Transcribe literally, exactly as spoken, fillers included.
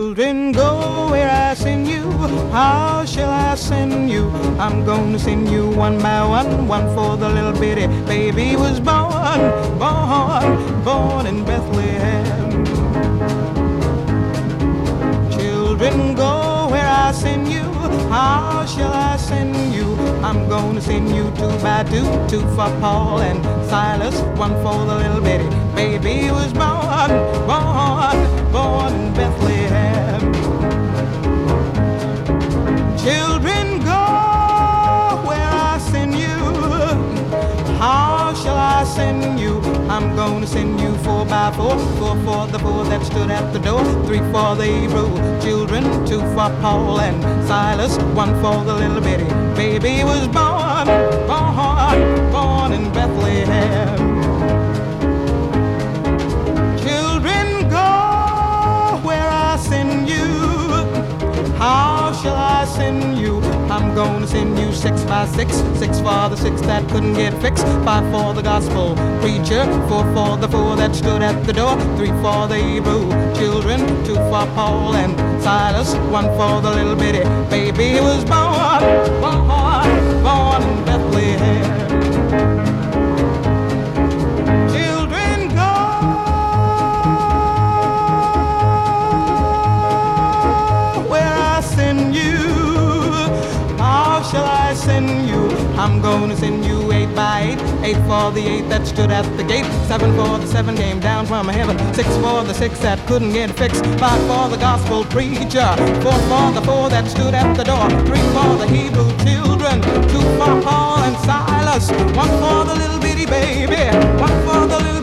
Children, go where I send you. How shall I send you? I'm gonna send you one by one. One for the little bitty baby was born, born, born in Bethlehem. Children, go where I send you. How shall I send you? I'm gonna send you two by two. Two for Paul and Silas. One for the little bitty baby was born, born, born in Bethlehem. Children, go where I send you. How shall I send you? I'm gonna send you four by four. Four for the four that stood at the door. Three for the Hebrew children. Two for Paul and Silas. One for the little bitty baby was born, born, born in Bethlehem. Children, go where I send you. How shall I send you? I'm gonna send you six by six. Six for the six that couldn't get fixed. Five for the gospel preacher. Four for the four that stood at the door. Three for the Hebrew children. Two for Paul and Silas. One for the little bitty baby who was born, born, born in Bethlehem. Children, go where I send you. How shall I send you? I'm gonna send you eight by eight. Eight for the eight that stood at the gate. Seven for the seven came down from heaven. Six for the six that couldn't get fixed. Five for the gospel preacher. Four for the four that stood at the door. Three for the Hebrew children. Two for Paul and Silas. One for the little bitty baby. One for the little